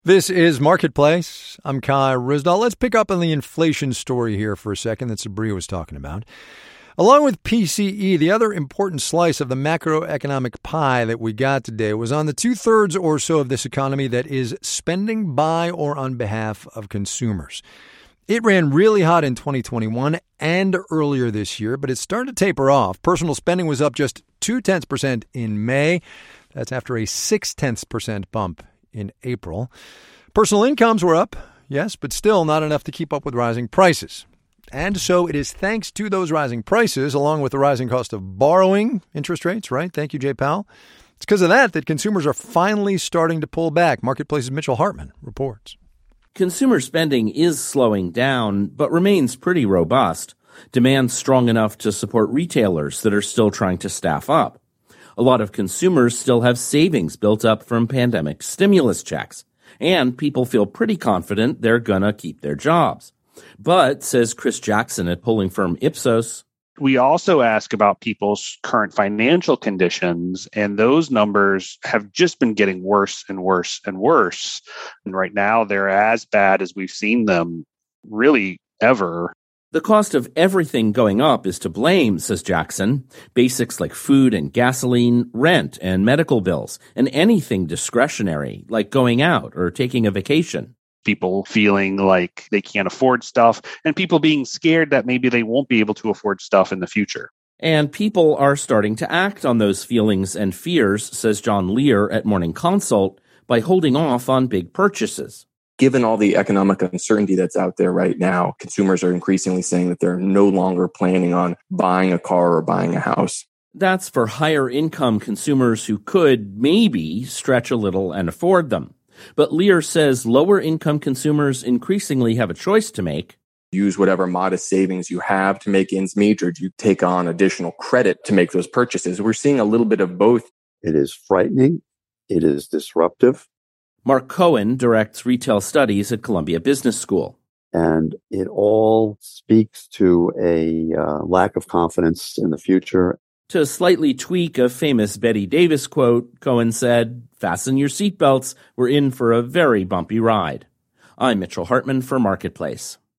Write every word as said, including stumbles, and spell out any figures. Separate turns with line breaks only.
This is Marketplace. I'm Kai Ryssdal. Let's pick up on the inflation story here for a second that Sabria was talking about. Along with P C E, the other important slice of the macroeconomic pie that we got today was on the two-thirds or so of this economy that is spending by or on behalf of consumers. It ran really hot in twenty twenty-one and earlier this year, but it started to taper off. Personal spending was up just two-tenths percent in May. That's after a six-tenths percent bump in April. Personal incomes were up, yes, but still not enough to keep up with rising prices. And so it is thanks to those rising prices, along with the rising cost of borrowing, interest rates, right? Thank you, Jay Powell. It's because of that that consumers are finally starting to pull back. Marketplace's Mitchell Hartman reports.
Consumer spending is slowing down, but remains pretty robust. Demand's strong enough to support retailers that are still trying to staff up. A lot of consumers still have savings built up from pandemic stimulus checks, and people feel pretty confident they're gonna keep their jobs. But, says Chris Jackson at polling firm Ipsos,
we also ask about people's current financial conditions, and those numbers have just been getting worse and worse and worse. And right now, they're as bad as we've seen them really ever.
The cost of everything going up is to blame, says Jackson. Basics like food and gasoline, rent and medical bills, and anything discretionary like going out or taking a vacation.
People feeling like they can't afford stuff, and people being scared that maybe they won't be able to afford stuff in the future.
And people are starting to act on those feelings and fears, says John Lear at Morning Consult, by holding off on big purchases.
Given all the economic uncertainty that's out there right now, consumers are increasingly saying that they're no longer planning on buying a car or buying a house.
That's for higher income consumers who could maybe stretch a little and afford them. But Lear says lower income consumers increasingly have a choice to make.
Use whatever modest savings you have to make ends meet, or do you take on additional credit to make those purchases? We're seeing a little bit of both.
It is frightening. It is disruptive.
Mark Cohen directs retail studies at Columbia Business School.
And it all speaks to a uh, lack of confidence in the future.
To slightly tweak a famous Betty Davis quote, Cohen said, "Fasten your seatbelts. We're in for a very bumpy ride." I'm Mitchell Hartman for Marketplace.